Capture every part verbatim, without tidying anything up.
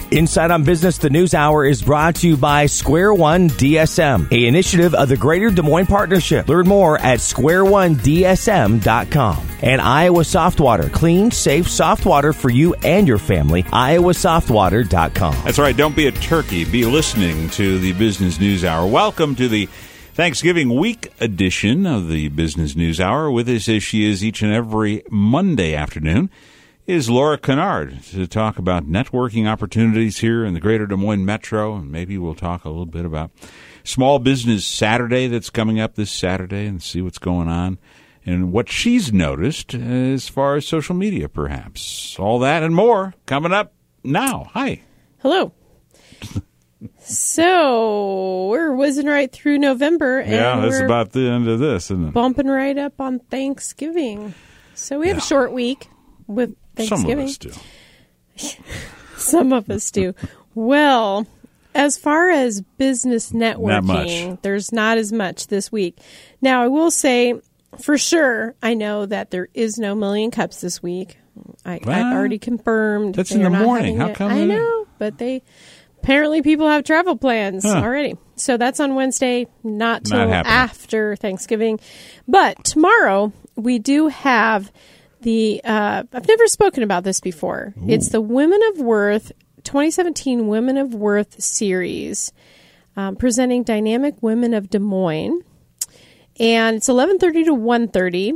Inside on Business, the News Hour is brought to you by Square One D S M, a initiative of the Greater Des Moines Partnership. Learn more at square one d s m dot com. And Iowa Soft Water, clean, safe, soft water for you and your family. iowa soft water dot com. That's right. Don't be a turkey. Be listening to the Business News Hour. Welcome to the Thanksgiving week edition of the Business News Hour. With us as she is each and every Monday afternoon is Laura Kennard to talk about networking opportunities here in the Greater Des Moines Metro, and maybe we'll talk a little bit about Small Business Saturday that's coming up this Saturday and see what's going on and what she's noticed as far as social media, perhaps. All that and more coming up now. Hi. Hello. So we're whizzing right through November, and yeah, that's we're about the end of this, isn't it? Bumping right up on Thanksgiving. So we have Yeah. a short week with Thanksgiving. Some of us do. Some of us do. Well, as far as business networking, Not much. there's not as much this week. Now, I will say, for sure, I know that there is no Million Cups this week. I, Well, I've already confirmed. that's they in are the not morning. having How it. come I they- know, but they apparently people have travel plans Huh. already. So that's on Wednesday, not till Not happening. after Thanksgiving. But tomorrow we do have the. Uh, I've never spoken about this before. Ooh. It's the Women of Worth twenty seventeen Women of Worth series, um, presenting Dynamic Women of Des Moines, and it's eleven thirty to one thirty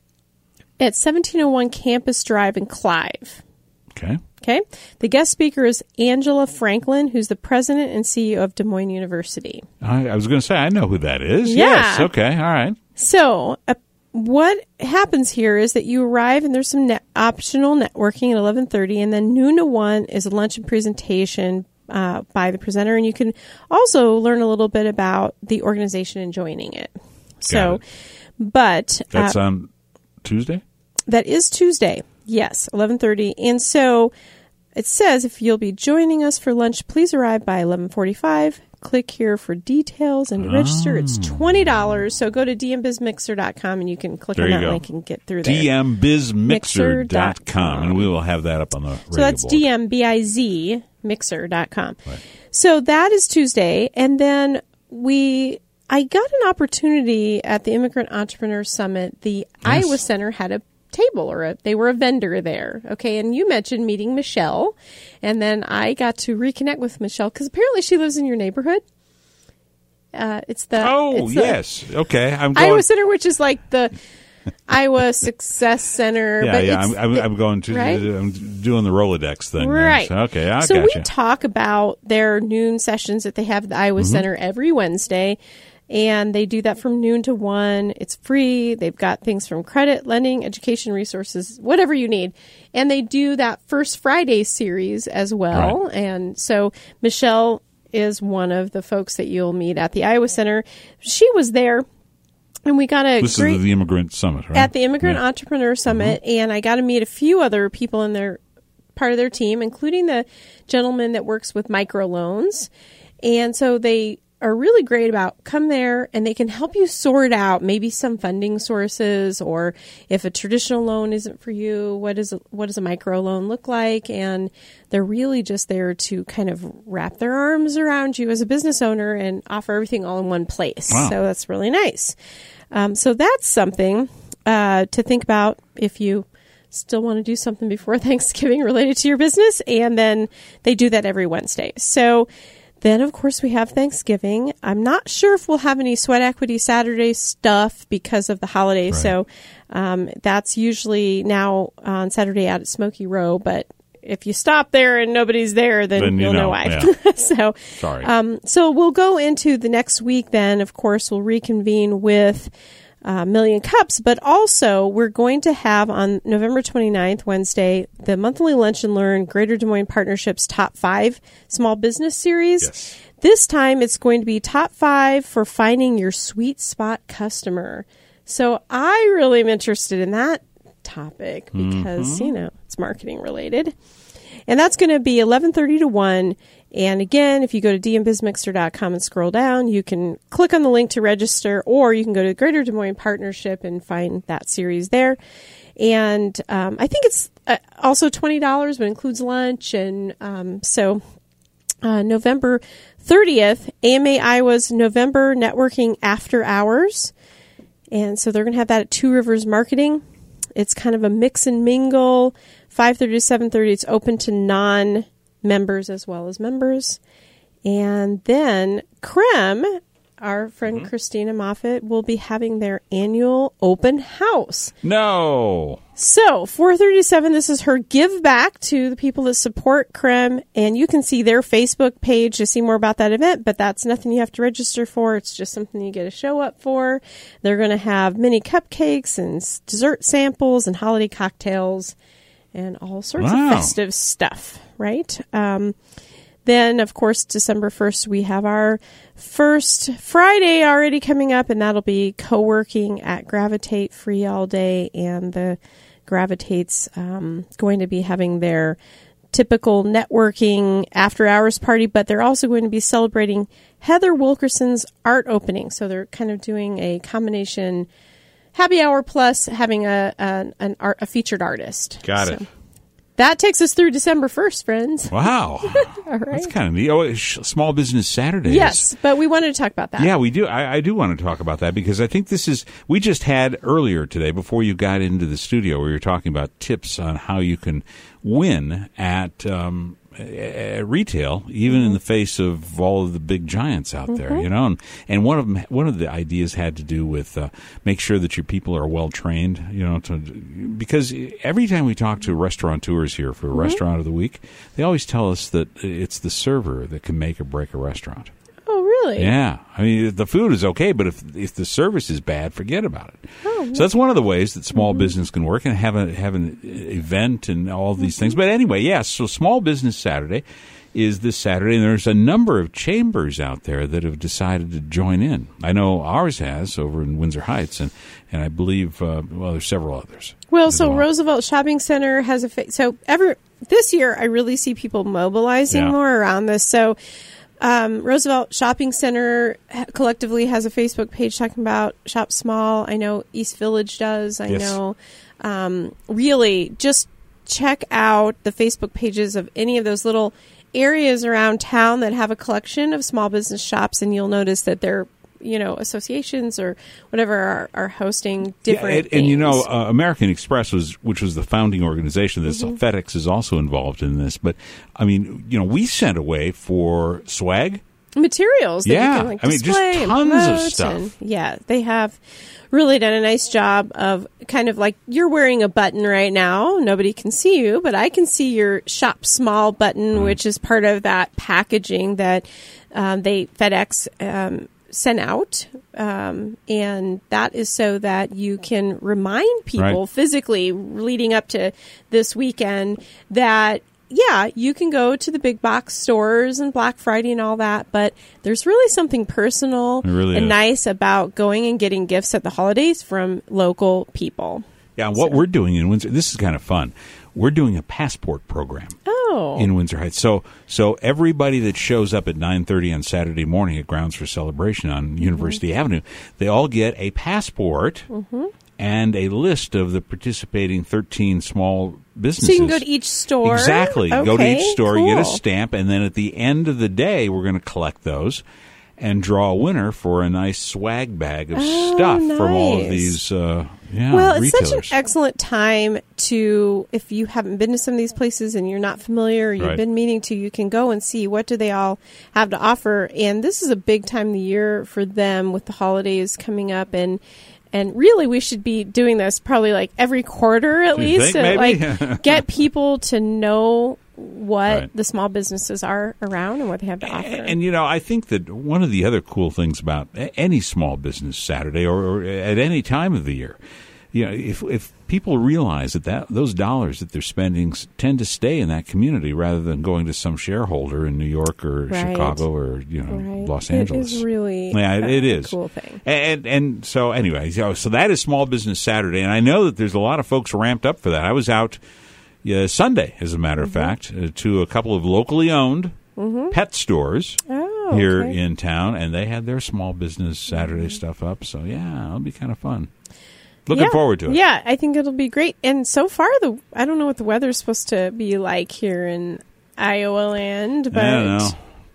at seventeen oh one Campus Drive in Clive. Okay. Okay. The guest speaker is Angela Franklin, who's the president and C E O of Des Moines University. I, I was going to say, I know who that is. Yeah. Yes. Okay. All right. So, uh, what happens here is that you arrive and there's some net optional networking at eleven thirty, and then noon to one is a lunch and presentation uh, by the presenter, and you can also learn a little bit about the organization and joining it. So, it. but That's uh, on Tuesday? that is Tuesday. Yes, eleven thirty. And so it says if you'll be joining us for lunch, please arrive by eleven forty-five. Click here for details and to register. It's twenty dollars. So go to d m biz mixer dot com and you can click There on you that go. link and get through there. d m biz mixer dot com, com. and we will have that up on the radio So that's board. D M B I Z mixer dot com. Right. So that is Tuesday. And then we, I got an opportunity at the Immigrant Entrepreneur Summit. The Yes. Iowa Center had a table, or a, they were a vendor there. Okay. And you mentioned meeting Michelle. And then I got to reconnect with Michelle because apparently she lives in your neighborhood. Uh, it's the Oh, it's the yes. Okay. I'm going. Iowa Center, which is like the Iowa Success Center. Yeah, but yeah. it's I'm, I'm, the- I'm going to. right? I'm doing the Rolodex thing. there. Right. So, okay. I so got we you. talk about their noon sessions that they have at the Iowa Mm-hmm. Center every Wednesday. And they do that from noon to one. It's free. They've got things from credit, lending, education resources, whatever you need. And they do that First Friday series as well. Right. And so Michelle is one of the folks that you'll meet at the Iowa Center. She was there. And we got a This great is the Immigrant Summit, right? at the Immigrant Yeah. Entrepreneur Summit, and I got to meet a few other people in their part of their team, including the gentleman that works with microloans. And so they are really great about come there and they can help you sort out maybe some funding sources, or if a traditional loan isn't for you, what is a, what does a micro loan look like? And they're really just there to kind of wrap their arms around you as a business owner and offer everything all in one place. Wow. So that's really nice. Um, so that's something uh, to think about if you still want to do something before Thanksgiving related to your business. And then they do that every Wednesday. So then, of course, we have Thanksgiving. I'm not sure if we'll have any Sweat Equity Saturday stuff because of the holiday. Right. So um, that's usually now on Saturday out at Smoky Row. But if you stop there and nobody's there, then, Then you you'll know, know, why. yeah. so, Sorry. um, so we'll go into the next week then. Of course, we'll reconvene with uh, Million Cups, but also we're going to have on November twenty-ninth, Wednesday, the monthly Lunch and Learn Greater Des Moines Partnership's Top five Small Business Series. Yes. This time it's going to be top five for finding your sweet spot customer. So I really am interested in that topic because, Mm-hmm. you know, it's marketing related. And that's going to be eleven thirty to one. And again, if you go to d m biz mixer dot com and scroll down, you can click on the link to register, or you can go to the Greater Des Moines Partnership and find that series there. And um, I think it's uh, also twenty dollars, but includes lunch. And um, so uh, November thirtieth, A M A Iowa's November Networking After Hours. And so they're going to have that at Two Rivers Marketing. It's kind of a mix and mingle, five thirty to seven thirty. It's open to non-members as well as members. And then C R E M, our friend mm-hmm. Christina Moffitt, will be having their annual open house. No. So, four thirty to seven, this is her give back to the people that support C R E M. And you can see their Facebook page to see more about that event, but that's nothing you have to register for. It's just something you get to show up for. They're going to have mini cupcakes and s- dessert samples and holiday cocktails and all sorts wow. of festive stuff, right? Um, then, of course, December first, we have our first Friday already coming up, and that'll be co-working at Gravitate, free all day, and the Gravitate's um, going to be having their typical networking after-hours party, but they're also going to be celebrating Heather Wilkerson's art opening. So they're kind of doing a combination happy hour plus having a a, an art, a featured artist. Got so. it. That takes us through December first, friends. Wow. All right. That's kind of neat. Oh, Small Business Saturdays. Yes, but we wanted to talk about that. Yeah, we do. I, I do want to talk about that because I think this is, we just had earlier today, before you got into the studio, we were talking about tips on how you can win at, um, at retail, even mm-hmm. in the face of all of the big giants out mm-hmm. there, you know. And, and one of them, one of the ideas had to do with uh, make sure that your people are well trained, you know, to, because every time we talk to restaurateurs here for mm-hmm. Restaurant of the Week, they always tell us that it's the server that can make or break a restaurant. Oh, really? Yeah. I mean, the food is okay, but if if the service is bad, forget about it. Oh, so that's one of the ways that small mm-hmm. business can work and have, a, have an event and all these mm-hmm. things. But anyway, yes, yeah, so Small Business Saturday is this Saturday, and there's a number of chambers out there that have decided to join in. I know ours has over in Windsor Heights, and, and I believe, uh, well, there's several others. Well, so well. Roosevelt Shopping Center has a, fa- so ever this year I really see people mobilizing yeah. more around this. So Um, Roosevelt Shopping Center collectively has a Facebook page talking about Shop Small. I know East Village does. I yes. know. Um, really, just check out the Facebook pages of any of those little areas around town that have a collection of small business shops, and you'll notice that they're, you know, associations or whatever are, are hosting different yeah, and, things. and, you know, uh, American Express, was, which was the founding organization, this mm-hmm. FedEx is also involved in this. But, I mean, you know, we sent away for swag. Materials that yeah. you can, like, I mean, just tons of stuff. And, yeah, they have really done a nice job of kind of like, you're wearing a button right now. Nobody can see you, but I can see your Shop Small button, mm. which is part of that packaging that um, they FedEx um, sent out. Um, and that is so that you can remind people right. physically leading up to this weekend that, yeah, you can go to the big box stores and Black Friday and all that, but there's really something personal really and is. nice about going and getting gifts at the holidays from local people. Yeah, and what so. we're doing in Windsor, this is kind of fun. We're doing a passport program oh. in Windsor Heights. So so everybody that shows up at nine thirty on Saturday morning at Grounds for Celebration on mm-hmm. University Avenue, they all get a passport mm-hmm. and a list of the participating thirteen small businesses. So you can go to each store? Exactly. Okay, go to each store, cool. you get a stamp, and then at the end of the day, we're going to collect those and draw a winner for a nice swag bag of oh, stuff nice. from all of these uh, yeah, well, it's retailers. such an excellent time to, if you haven't been to some of these places and you're not familiar or you've right. been meaning to, you can go and see what do they all have to offer. And this is a big time of the year for them with the holidays coming up. And And really, we should be doing this probably like every quarter at Do you least think, to maybe? like get people to know what right. the small businesses are around and what they have to offer. And, and, you know, I think that one of the other cool things about any small business Saturday or, or at any time of the year, you know, if if people realize that, that those dollars that they're spending tend to stay in that community rather than going to some shareholder in New York or right. Chicago or, you know, right. Los Angeles. It is really yeah, it, it a is. cool thing. And, and so anyway, so, so that is Small Business Saturday. And I know that there's a lot of folks ramped up for that. I was out uh, Sunday, as a matter of mm-hmm. fact, uh, to a couple of locally owned mm-hmm. pet stores oh, here okay. in town, and they had their Small Business Saturday mm-hmm. stuff up. So, yeah, it'll be kind of fun. Looking yeah. forward to it. Yeah, I think it'll be great. And so far, the I don't know what the weather's supposed to be like here in Iowa land, but I don't know.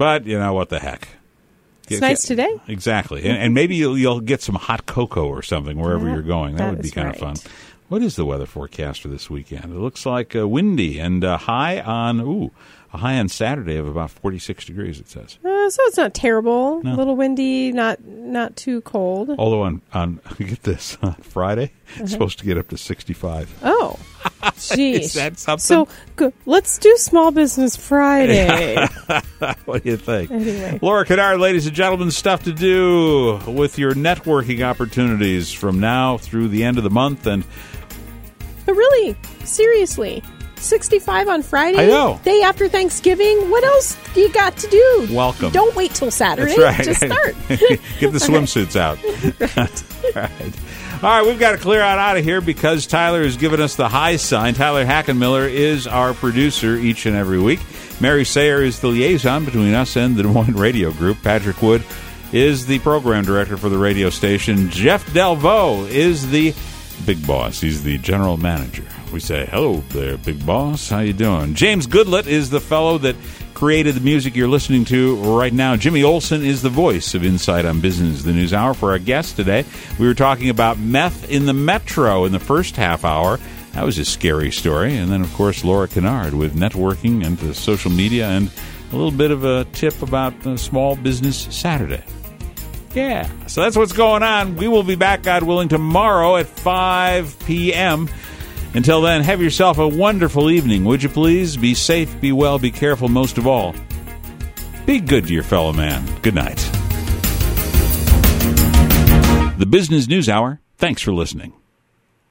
But, you know, what the heck. It's get, nice today. Exactly. And, and maybe you'll, you'll get some hot cocoa or something wherever that, you're going. That, that would be kind right. of fun. What is the weather forecast for this weekend? It looks like uh, windy and uh, high on, ooh, a high on Saturday of about forty-six degrees, it says. Uh, so it's not terrible. No. A little windy, not not too cold. Although on, on get this, on Friday, uh-huh. it's supposed to get up to sixty-five. Oh, jeez. Is that something? So good. Let's do Small Business Friday. What do you think? Anyway. Laura Kennard, ladies and gentlemen, stuff to do with your networking opportunities from now through the end of the month. And But really, seriously, sixty-five on Friday, I know. Day after Thanksgiving. What else do you got to do? Welcome. Don't wait till Saturday. That's right. Just start. Get the swimsuits out. Right. Right. All right, we've got to clear out out of here because Tyler has given us the high sign. Tyler Hackenmiller is our producer each and every week. Mary Sayer is the liaison between us and the Des Moines Radio Group. Patrick Wood is the program director for the radio station. Jeff Delvaux is the big boss. He's the general manager. We say, hello there, big boss. How you doing? James Goodlett is the fellow that created the music you're listening to right now. Jimmy Olsen is the voice of Insight on Business, the News Hour. For our guest today, we were talking about meth in the metro in the first half hour. That was a scary story. And then, of course, Laura Kennard with networking and the social media and a little bit of a tip about uh, Small Business Saturday. Yeah, so that's what's going on. We will be back, God willing, tomorrow at five p.m. Until then, have yourself a wonderful evening, would you please? Be safe, be well, be careful, most of all. Be good to your fellow man. Good night. The Business News Hour. Thanks for listening.